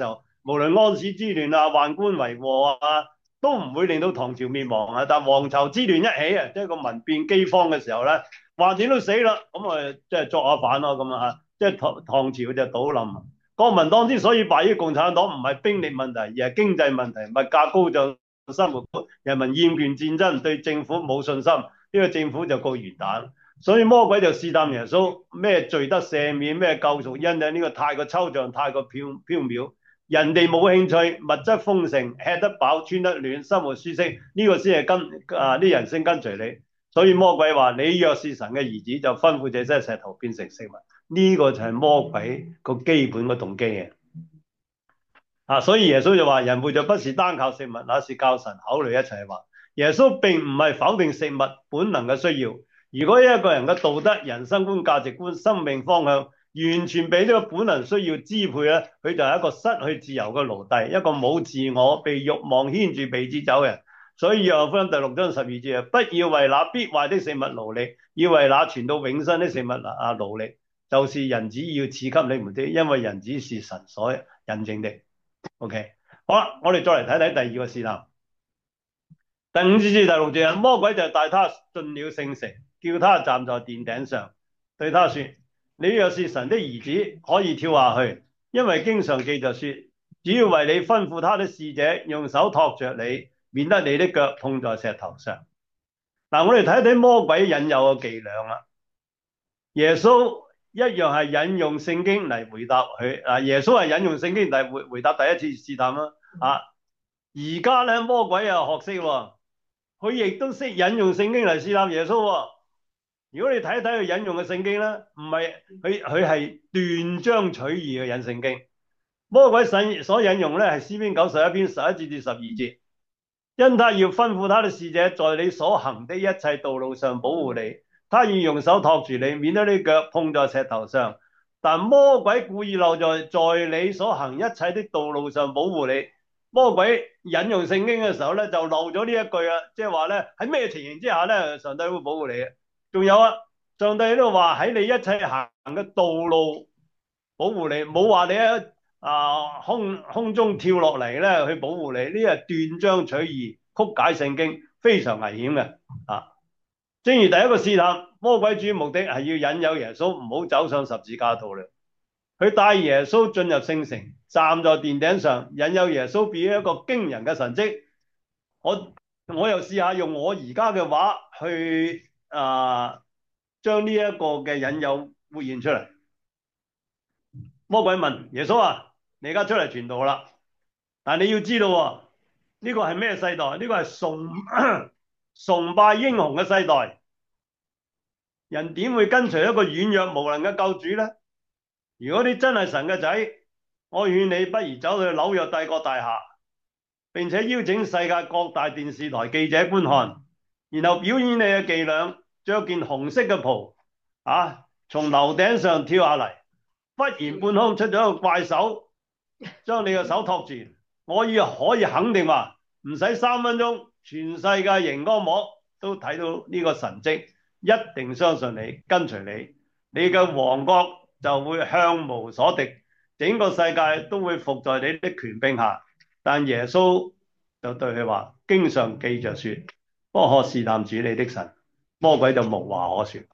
無論安史之亂啊、宦官為禍啊，都唔會令到唐朝滅亡啊。但黃巢之亂一起啊，即係個民變饑荒嘅時候咧，橫掂都死啦，咁啊即係作下反咯咁啊，即係唐朝就倒冧。國民黨之所以敗於共產黨，唔係兵力問題，而係經濟問題，物價高漲，生活高，人民厭倦戰爭，對政府冇信心，呢個政府就告元旦。所以魔鬼就試探耶穌，咩罪得赦免，咩救贖恩典，呢個太過抽象，太過縹緲。人哋冇興趣，物質豐盛，吃得飽，穿得暖，生活舒適，呢個先係啲人先跟隨你。所以魔鬼話：你若是神嘅兒子，就吩咐這些石頭變成食物。呢個就係魔鬼個基本嘅動機嘅。所以耶穌就話：人活着不是單靠食物，那是靠神口裏一切話。耶穌並唔係否定食物本能嘅需要。如果一個人嘅道德、人生觀、價值觀、生命方向完全俾呢個本能需要支配咧，佢就係一個失去自由嘅奴隸，一個冇自我、被慾望牽住、被指走嘅人。所以約翰福音第6章12節啊，不要為那必壞的食物勞力，要為那存到永生的食物勞力，就是人子要賜給你們的，因為人子是神所印證的。OK， 好啦，我哋再嚟睇睇第二個試探。第5節至第6節，魔鬼就帶他進了聖城，叫他站在殿頂上，對他說：你若是神的兒子，可以跳下去，因為經常記着說，只要為你吩咐他的使者用手托着你，免得你的腳碰在石頭上。嗱，我哋睇睇魔鬼引誘嘅伎倆啦。耶穌一樣係引用聖經嚟回答佢。耶穌係引用聖經嚟回答第一次試探啦。而家咧魔鬼又學識喎，佢亦都識引用聖經嚟試探耶穌喎。如果你睇一睇佢引用嘅聖經咧，唔係佢係斷章取義嘅引聖經。魔鬼所引用咧係詩篇91篇11節至12節，因他要吩咐他的使者在你所行的一切道路上保護你，他要用手托住你，免得你腳碰在石頭上。但魔鬼故意漏在你所行一切的道路上保護你。魔鬼引用聖經嘅時候咧，就漏咗呢一句啊，即係話咧喺咩情形之下咧，上帝會保護你嘅。仲有啊，上帝都話喺你一切行嘅道路保護你，冇話你喺空中跳落嚟咧去保護你，呢係斷章取義、曲解聖經，非常危險嘅。正如第一個試探，魔鬼主要目的係要引誘耶穌唔好走上十字架道路。佢帶耶穌進入聖城，站在殿頂上，引誘耶穌表現一個驚人嘅神蹟。我又試下用我而家嘅話去將呢一個嘅引誘活現出嚟。魔鬼問耶穌啊，你而家出嚟傳道啦，但你要知道呢個係咩世代？呢個係崇拜英雄嘅世代。人點會跟隨一個軟弱無能嘅救主呢？如果你真係神嘅仔，我勸你不如走去紐約帝國大廈，並且邀請世界各大電視台記者觀看，然後表演你嘅伎倆，着件紅色嘅袍，從樓頂上跳下嚟，忽然半空出咗一個怪手，將你嘅手托住。我可以肯定話，唔使3分鐘，全世界熒光幕都睇到呢個神蹟，一定相信你，跟隨你，你嘅王國就會向無所敵，整個世界都會服在你的權柄下。但耶穌就對佢話：經常記着說，不可試探主你的神。魔鬼就無話可說。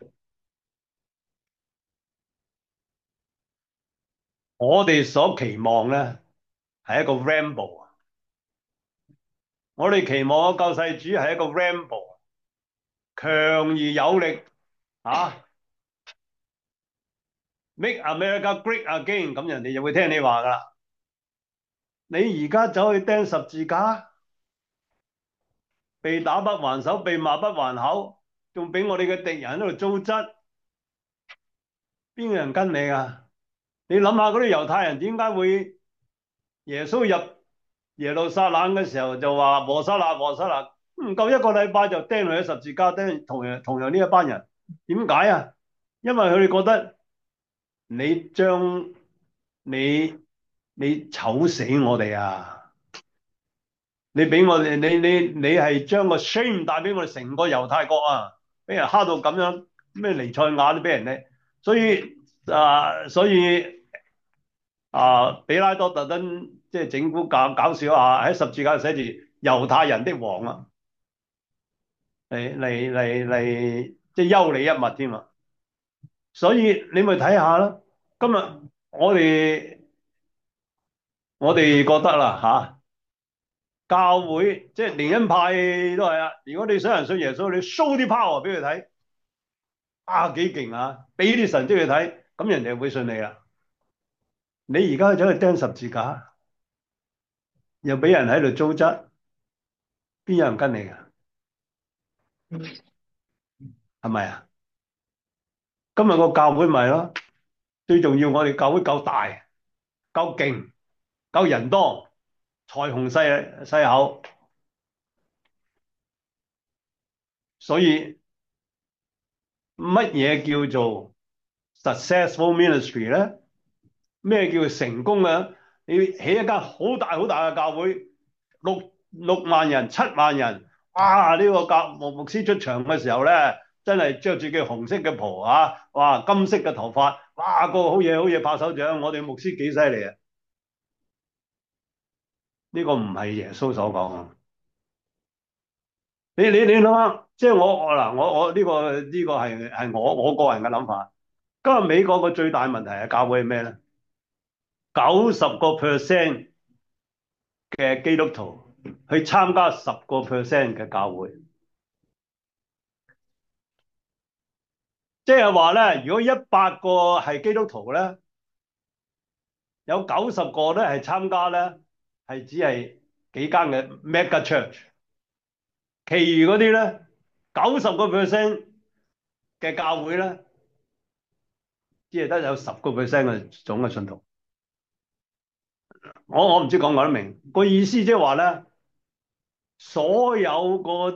我哋所期望咧係一個 Rambo， 我哋期望嘅救世主係一個 Rambo， 強而有力Make America Great Again， 咁人哋就會聽你話噶啦。你而家走去釘十字架，被打不還手，被罵不還口，仲俾我哋嘅敵人喺度糟質，邊個人跟你啊？你諗下嗰啲猶太人點解會耶穌入耶路撒冷嘅時候就話和散那和散那，唔夠一個禮拜就釘落去十字架，釘同樣呢一班人，點解啊？因為佢哋覺得你將你醜死我哋啊！你俾我哋你係將個 shame 帶俾我哋成個猶太國啊！俾人蝦到咁樣，咩彌賽亞都俾人咧，所以比拉多特登即係整蠱搞笑下，喺十字架寫住猶太人的王啊，嚟，即係休你一物添啊！所以你咪睇下啦，今日我哋我哋覺得啦嚇。教會即係靈恩派都係啊！如果你想人信耶穌，你 show 啲 power 俾佢睇，幾勁啊！俾啲神蹟佢睇，咁人哋會信你啦。你而家走去釘十字架，又俾人喺度糟質，邊有人跟你噶？係咪啊？今日個教會咪咯，最重要我哋教會夠大、夠勁、夠人多、財雄勢厚，所以乜嘢叫做 successful ministry 咧？咩叫成功啊？你起一間好大好大嘅教會，六萬人、7萬人，哇！呢個牧師出場嘅時候咧，真係着住件紅色嘅袍啊，哇！金色嘅頭髮，哇！個好嘢拍手掌，我哋牧師幾犀利啊！呢個唔係耶穌所講啊！你諗下，即係我呢個係我個人嘅諗法。今日美國嘅最大問題係教會係咩咧？90% 嘅基督徒去參加10% 嘅教會，即係話咧，如果100個係基督徒咧，有90個咧係參加咧，係只係幾間嘅 mega church，其餘嗰啲咧90% 嘅教會咧，只係得有10% 嘅總嘅信徒。我唔知講唔講得明個意思，即係話咧，所有嗰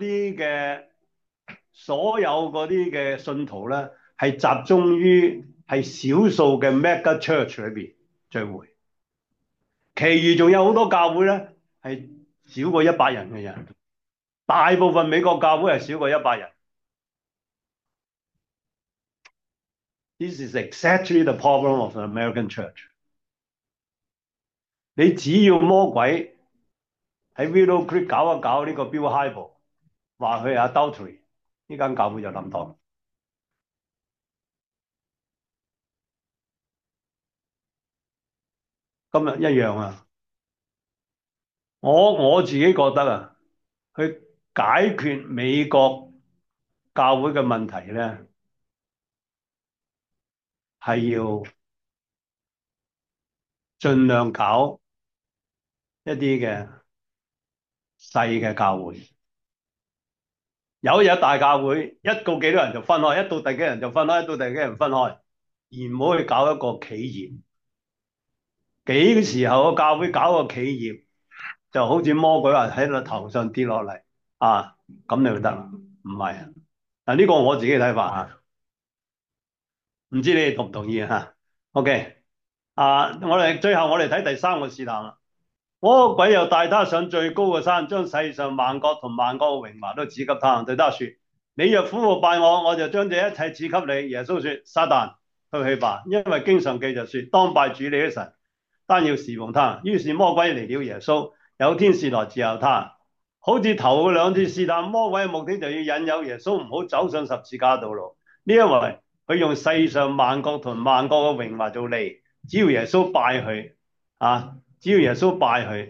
啲嘅信徒咧，係集中於係少數嘅 mega church 裏邊聚會，其餘仲有好多教會咧係少過100人嘅人，大部分美國教會係少過100人。This is exactly the problem of the American church。你只要魔鬼喺 Willow Creek 搞一搞呢個 Bill Hybel，話佢係 adultery，呢間教會就冧檔。今日一樣啊！我自己覺得啊，去解決美國教會嘅問題咧，係要盡量搞一啲嘅細嘅教會。有大教會，一到幾多人就分開，一到第幾人就分開，一到第幾人分開，而唔好去搞一個企業。幾時候個教會搞個企業，就好似魔鬼話喺個頭上跌落嚟啊，咁你就得啦？唔係啊，嗱呢個我自己嘅睇法啊，唔知你哋同唔同意啊？OK，最後我哋睇第3個試探啦。魔鬼又帶他上最高嘅山，將世上萬國同萬國嘅榮華都賜給他，對他說：你若俯伏拜我，我就將這一切賜給你。耶穌說：撒旦，退去吧，因為經上記着說，當拜主你的神，單要侍奉他。於是魔鬼離了耶穌，有天使來伺候他。好似頭2次試探，魔鬼嘅目的就要引誘耶穌唔好走上十字架道路。呢一回佢用世上萬國同萬國嘅榮華做利，只要耶穌拜佢只要耶穌拜佢，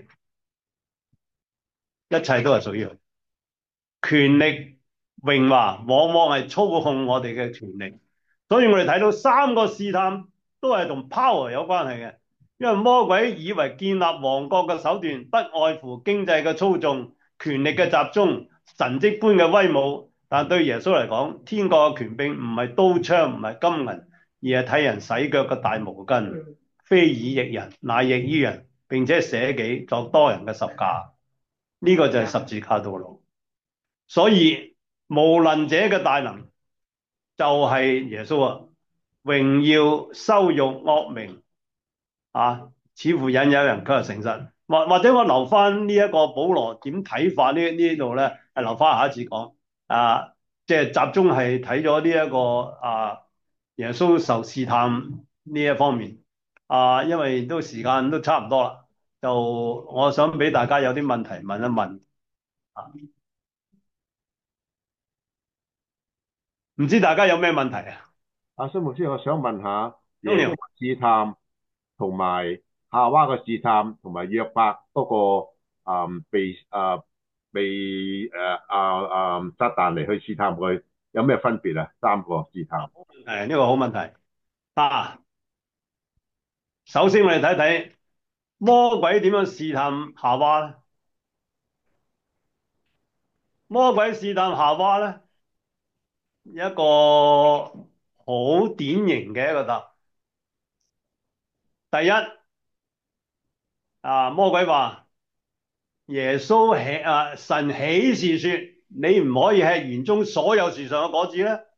一切都係屬於佢。權力、榮華往往係操控我哋嘅權力，所以我哋睇到3個試探都係同 power 有關係嘅。因為魔鬼以為建立王國嘅手段不外乎經濟嘅操縱、權力嘅集中、神蹟般嘅威武，但對耶穌嚟講，天國嘅權柄唔係刀槍，唔係金銀，而係替人洗腳嘅大毛巾。非以役人，乃役於人，並且捨己作多人嘅十架。呢個就係十字架道路。所以無能者嘅大能就係耶穌啊！榮耀、羞辱、惡名似乎引誘人，佢係誠實。或者我留翻呢一個保羅點睇法呢度咧，係留翻下一次講。即係集中係睇咗呢一個耶穌受試探呢一方面。因為時間都差唔多啦， 就我想俾大家有啲問題問一問啊，唔知大家有咩問題啊？ 阿蘇牧師，我想問下耶當然穌嘅試探同埋夏娃嘅試探同埋約伯嗰個被撒旦嚟去試探佢有咩分別啊？三個試探。 呢個好問題啊！首先我哋睇睇魔鬼點樣試探夏娃咧？魔鬼試探夏娃咧，一個好典型嘅一個答案。第一魔鬼話神起誓說你唔可以吃園中所有樹上嘅果子咧。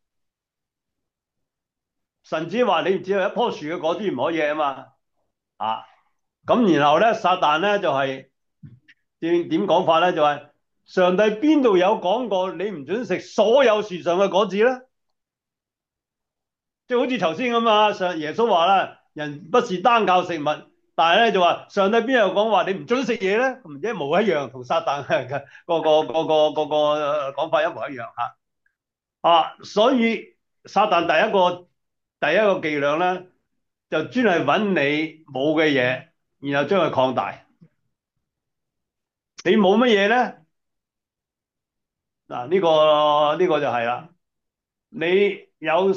神只話你只有一棵樹嘅果子唔可以吃啊嘛。咁然後咧，撒旦咧就係點講法咧？就係上帝邊度有講過你唔准食所有樹上嘅果子咧？即係好似頭先咁啊，耶穌話啦，人不是單靠食物，但係咧就話上帝邊有講話你唔准食嘢咧？唔一模一樣，同撒旦嘅個講法一模一樣所以撒旦第一個伎倆咧，就專係揾你冇嘅嘢，然後將佢擴大。你冇乜嘢咧？呢個就係啦。你有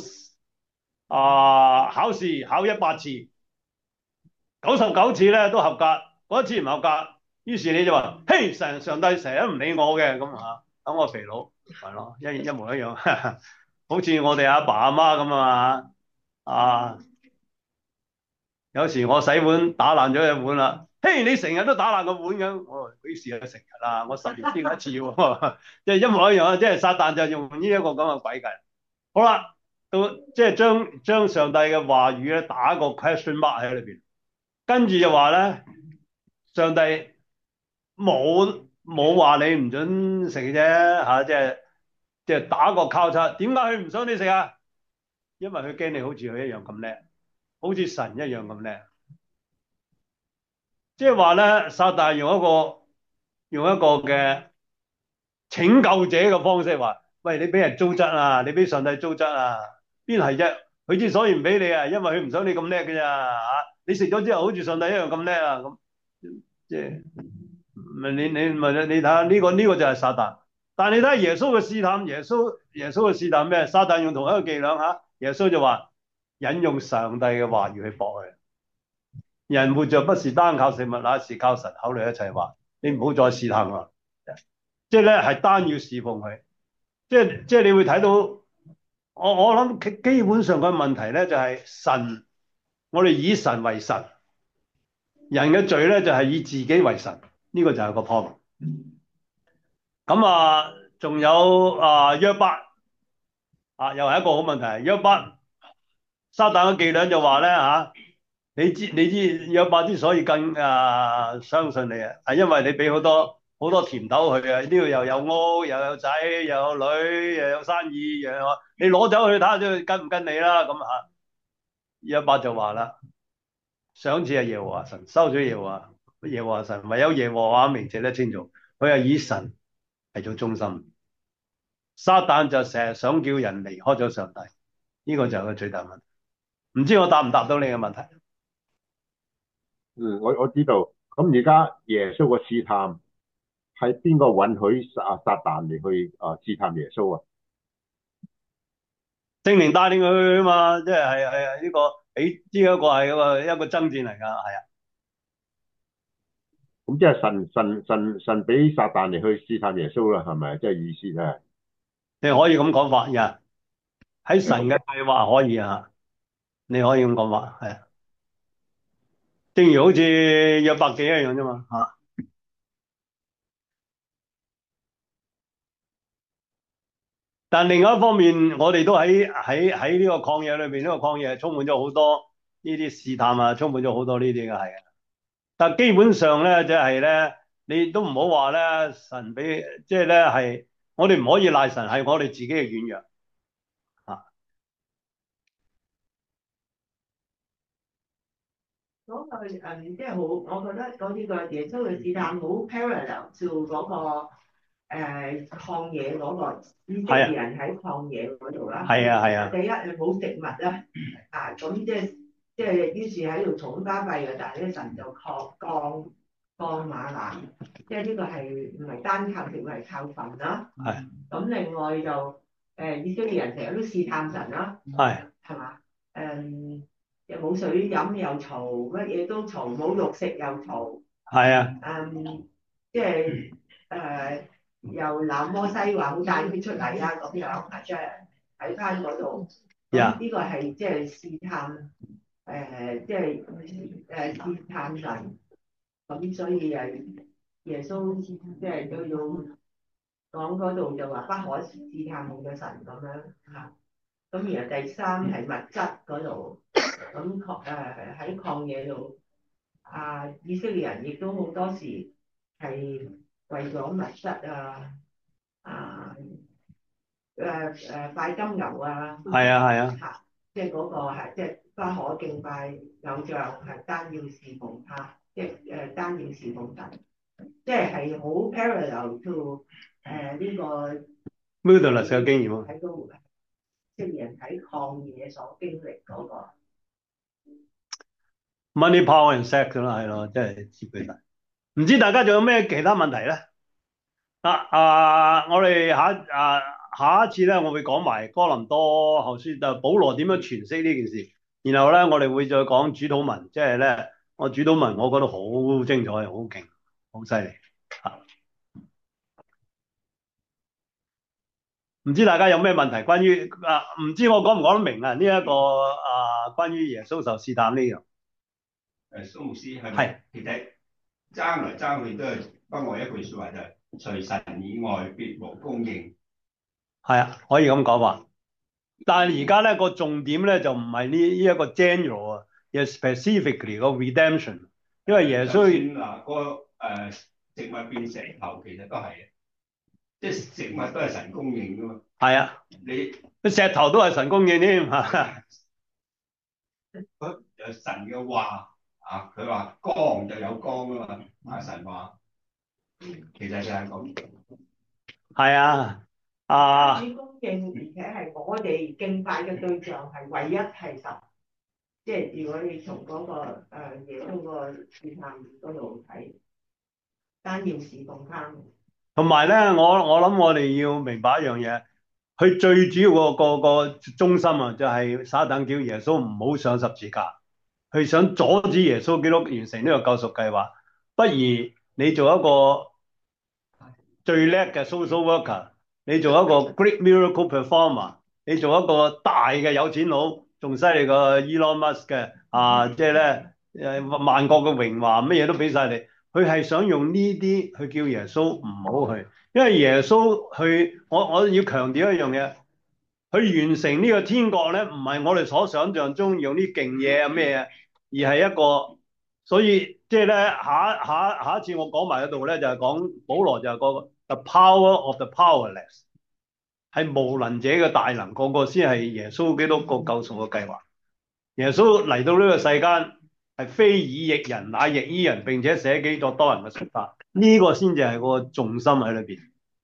考試考100次，99次咧都合格，嗰一次唔合格，於是你就話：嘿，上帝成日都唔理我嘅咁等我肥佬係咯，一模一樣，好似我哋阿爸阿媽咁有時我洗碗打爛咗隻碗啦，嘿，你成日都打爛個碗咁，我幾時係成日啦？我10年先一次喎，即係一模一樣即係撒旦就用呢一個咁嘅詭計。好啦，到即係將上帝嘅話語咧打個 question mark 喺裏邊，跟住就話咧，上帝冇話你唔准食嘅啫即係打個交叉。點解佢唔想你食啊？因為佢驚你好似佢一樣咁叻，好似神一樣咁叻。即係話咧，撒旦用一個嘅拯救者嘅方式話：喂，你俾人糟質啊，你俾上帝糟質啊，邊係啫？佢之所以唔俾你啊，因為佢唔想你咁叻嘅咋你食咗之後好似上帝一樣咁叻啊咁，即係你睇下呢個就係撒旦。但係你睇下耶穌嘅試探，耶穌嘅試探咩？撒旦用同一個伎倆耶穌就話引用上帝嘅話語去駁佢。人活着不是單靠食物，乃是靠神口裏一切話。你唔好再試探啦，即係咧係單要侍奉佢。即係你會睇到，我諗基本上個問題咧就係神，我哋以神為神，人嘅罪咧就係以自己為神，呢個就係個 problem。咁仲有約伯又係一個好問題。約伯撒旦嘅伎倆就話咧你知約伯之所以更相信你係因為你俾好多甜頭佢呢度又有屋又有仔又有女又有生意又有你攞走佢睇下佢跟唔跟你啦咁約伯就話啦，賞賜係耶和華神，收咗耶和華神，唯有耶和華名值得稱頌，佢係以神係做中心。撒旦就成日想叫人離開咗上帝，呢個就係佢最大問題。唔知我答唔答到你嘅問題？ 我知道。咁而家耶穌嘅試探係邊個允許撒旦嚟去試探耶穌啊？ 聖靈帶領佢去啊嘛，即係呢個係一個爭戰嚟㗎， 咁即係神俾撒旦嚟去試探耶穌啦，係咪？即係意思咧？ 你可以咁講法喺神嘅計劃可以你可以咁講法正如好似約伯記一樣啫嘛但另外一方面，我哋都喺呢個曠野裏邊，呢個曠野充滿咗好多呢啲試探充滿咗好多呢啲嘅但基本上咧，即係咧，你都唔好話咧，神俾即係咧係，我哋唔可以賴神，係我哋自己嘅軟弱嗰個即係好，我覺得嗰啲個耶穌嘅試探好 parallel to 嗰個曠野嗰個以色列人喺曠野嗰度啦。 係啊係啊。 第一冇食物啦，咁即係於是喺度嘈巴閉嘅，但係咧神就降馬拿，即係呢個係唔係單靠食物係靠神啦。 係。 咁另外就以色列人成日都試探神啦。係嘛？又冇水飲又嘈，乜嘢都嘈，冇肉食又嘈。 係啊。 即係又鬧摩西話好帶佢出嚟啦咁樣，即係喺翻嗰度。咁呢個係即係試探，即係試探神。咁所以耶穌即係都要講嗰度就話不可試探我嘅神咁樣嚇。咁然後第三係物質嗰度，咁喺曠野度，以色列人亦都好多時係為咗物質拜金牛啊， 係啊， 嚇，即係嗰個係即係不可敬拜偶像，係單要侍奉他，即係單要侍奉神，即係好 parallel to 呢個 Wilderness 嘅經驗喺度。即係人喺曠野所經歷嗰個 money power and sex 啦，係咯，即係接佢晒。唔知大家仲有咩其他問題咧？我哋下一次咧，我會講埋哥林多後書，就保羅點樣詮釋呢件事。然後咧，我哋會再講主禱文，即係咧，我主禱文我覺得好精彩，好勁，好犀利。唔知大家有咩問題？關於唔知我講唔講得明啊？呢一個關於耶穌受試探呢樣。 蘇牧師係咪？其實爭來爭去都係不外一句説話，就係除神以外，別無供應。 係啊，可以咁講話。但係而家咧個重點咧就唔係呢一個 general 啊，而係 specifically 個 redemption。因為耶穌植物變石頭，其實都係。即係食物都係神供應噶嘛。 係啊，你石頭都係神供應添嚇。 神嘅話佢話光就有光噶嘛，神話其實就係咁。 係啊， 神供應，而且係我哋敬拜嘅對象係唯一係神。即係如果你從嗰個耶穌個試探嗰度睇，單要侍奉他。 同埋咧，我諗我哋要明白一樣嘢，佢最主要個中心啊，就係撒旦叫耶穌唔好上十字架，佢想阻止耶穌基督完成呢個救贖計劃。不如你做一個最叻嘅 social worker，你做一個 great miracle performer，你做一個大嘅有錢佬，仲犀利過 Elon Musk 嘅即係咧萬國嘅榮華，乜嘢都俾晒你。佢係想用呢啲去叫耶穌唔好去，因為耶穌去，我要強調一樣嘢，去完成呢個天國咧，唔係我哋所想象中用啲勁嘢啊咩啊，而係一個，所以即係咧下一次我講埋嗰度咧，就係講保羅就係個 the power of the powerless， 係無能者嘅大能，個個先係耶穌基督個救贖嘅計劃。耶穌嚟到呢個世間。係非以役人，乃役於人，並且捨己作多人嘅贖法，呢個先至係個重心喺裏邊。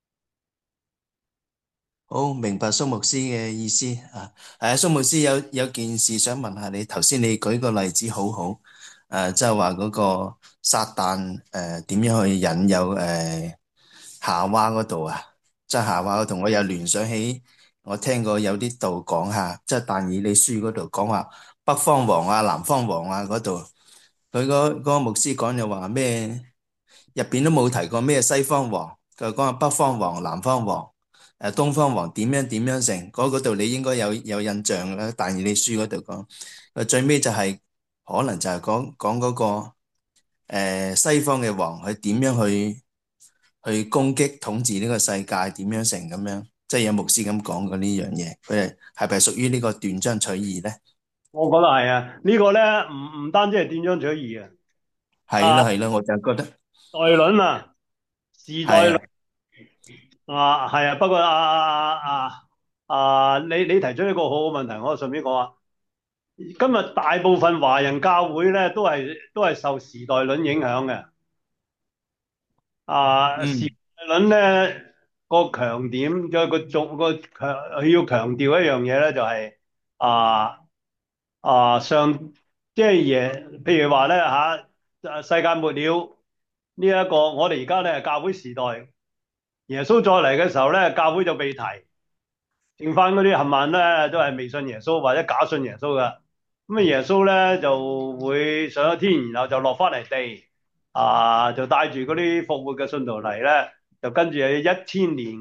好明白蘇牧師嘅意思啊！蘇牧師有件事想問下你，頭先你舉個例子好好，即係話嗰個撒旦點樣去引誘夏娃嗰度啊？即係夏娃嗰度，我又聯想起我聽過有啲道講下，即係但以理書嗰度講話。北方王啊、南方王啊嗰度，佢嗰個牧師講就話咩，入邊都冇提過咩西方王，就講話北方王、南方王、東方王點樣點樣成，嗰度你應該有印象啦。但以理書嗰度講，最尾就係、可能就係講嗰個西方嘅王，佢點樣去攻擊統治呢個世界，點樣成咁樣，即係有牧師咁講過呢樣嘢，佢係咪屬於呢個斷章取義咧？ 我覺得係啊，呢個咧唔單止係斷章取義啊， 係啦，我就覺得代論啊，時代論係啊。不過你提出一個好好問題，我順便講啊， 今日大部分華人教會咧都係受時代論影響嘅。時嗯， 代論咧個強點，就個重個強，佢要強調一樣嘢咧，就係啊上即係譬如話咧世界末了呢一個，我哋而家咧係教會時代，耶穌再嚟嘅時候咧，教會就被提。剩翻嗰啲冚唪唥咧都係未信耶穌或者假信耶穌噶，咁啊耶穌咧就會上咗天，然後就落翻嚟地，就帶住嗰啲復活嘅信徒嚟咧，就跟住有1000年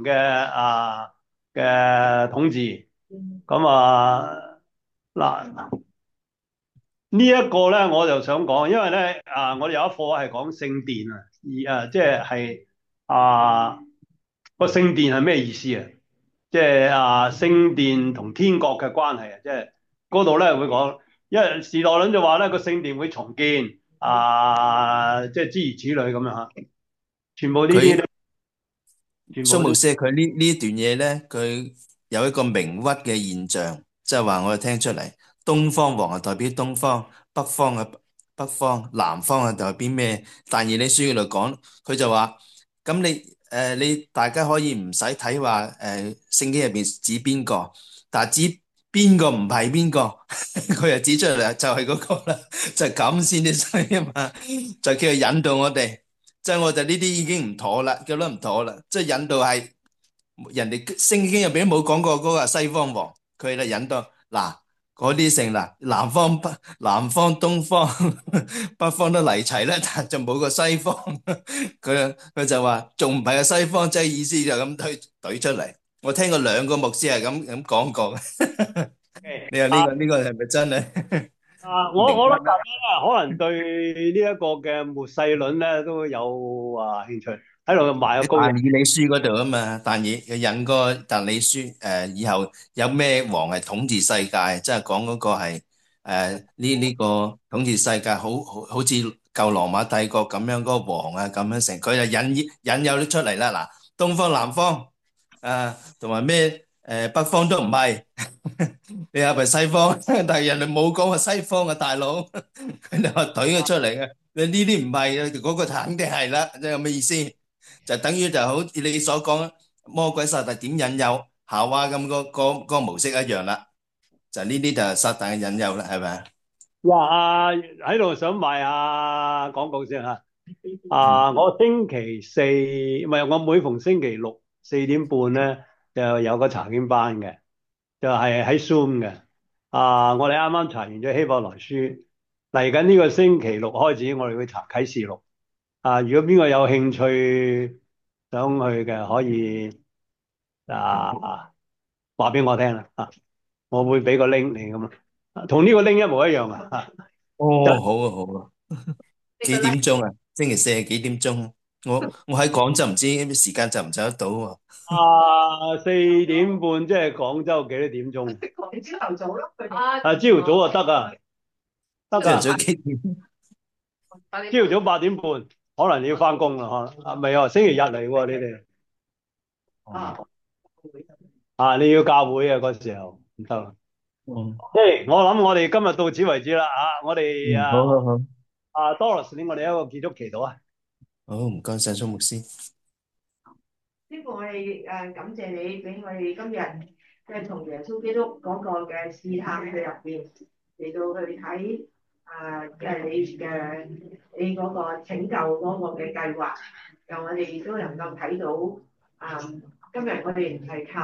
嘅統治，咁嗱呢一個咧我就想講，因為咧我哋有一課係講聖殿啊，即係個聖殿係咩意思啊？即係聖殿同天國嘅關係啊，即係嗰度咧會講，因為時代論就話咧個聖殿會重建即係諸如此類咁樣嚇，全部呢啲佢咧，全部都蘇牧師佢呢段嘢咧，佢有一個明屈嘅現象，即係話我哋聽出嚟，東方王係代表東方，北方嘅北方，南方係代表咩？但以理書嗰度講，佢就話咁你大家可以唔使睇話聖經入邊指邊個，但係指邊個唔係邊個，佢又指出嚟就係嗰個啦，就係咁先至衰啊嘛，就叫佢引導我哋。即係我哋呢啲已經唔妥啦，覺得唔妥啦。即係引導係人哋聖經入邊都冇講過嗰個西方王，佢嚟引導嗱嗰啲姓嗱南方東方北方都嚟齊啦，但就冇個西方。佢就話仲唔係個西方，即係意思就咁懟出嚟。我聽過兩個牧師係咁講過。你話呢個係咪真係我諗明白？ 大家咧可能對呢一個嘅末世論咧都有興趣，喺度賣個高。 但以理書嗰度啊嘛，引個但以理書以後有咩王係統治世界，即係講嗰個係呢個統治世界好似舊羅馬帝國咁樣嗰個王啊咁樣成，佢就引誘咗出嚟啦。嗱，東方南方同埋咩北方都唔係，你係咪西方？但係人哋冇講話西方嘅大佬，佢就話懟佢出嚟嘅。你呢啲唔係啊，嗰個肯定係啦，即係咁嘅意思。就等於就好似你所講魔鬼撒旦點引誘夏娃咁個模式一樣啦，就呢啲就係撒旦嘅引誘啦，係咪啊？ 哇！喺度想賣下廣告先嚇。 嗯， 我星期四唔係，我每逢星期六4點半咧就有個查經班嘅，就係喺 Zoom 嘅。我哋啱啱查完咗希伯來書，嚟緊呢個星期六開始，我哋會查啟示錄。如果邊個有興趣想去嘅，可以話俾我聽啦。我會俾個 link 你咁啊，同呢個 link 一模一樣啊。 哦，好啊，好啊，幾點鐘啊？星期四係幾點鐘啊？我喺廣州唔知時間就唔走得到喎。 4點半即係廣州幾多點鐘？ 你朝頭早咯，佢哋朝頭早就得啊，得朝頭噶。 早幾點？ 朝頭早8點半，可能你要翻工啦，可能未啊，星期日嚟喎，你哋啊， 你要教會啊，嗰時候唔得啊。 嗯我諗我哋今日到此為止啦。我哋嗯，好好好， Doris，你我哋一個結束祈禱啊。 好唔該晒蘇牧師。 師父，我哋感謝你俾我哋今日即係同耶穌基督嗰個嘅試探佢入邊嚟到去睇你嗰個拯救嗰個嘅計劃，讓我哋都能夠睇到今日我哋唔係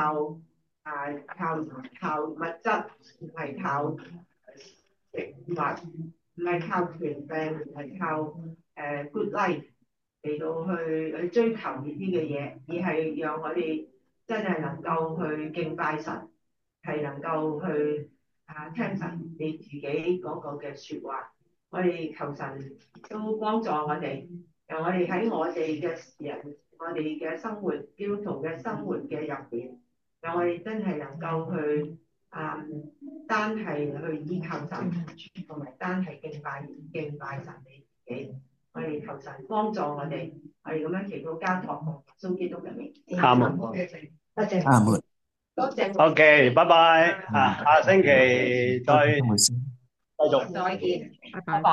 靠物質，唔係靠食物，唔係靠權柄，唔係靠good life 嚟到去追求呢啲嘅嘢，而係讓我哋真係能夠去敬拜神，係能夠去聽神你自己嗰個嘅説話。我哋求神都幫助我哋，讓我哋喺我哋嘅人，我哋嘅生活，基督徒嘅生活嘅入邊，讓我哋真係能夠去單係去依靠神，同埋單係敬拜神你自己。我哋求神幫助我哋，我哋咁樣祈禱交託奉耶穌基督嘅名。 啱啊。 多謝， 啱啊， 多謝。 OK，拜拜。 嗯， 下星期再。 蘇牧師。 繼續。 再見， 拜拜。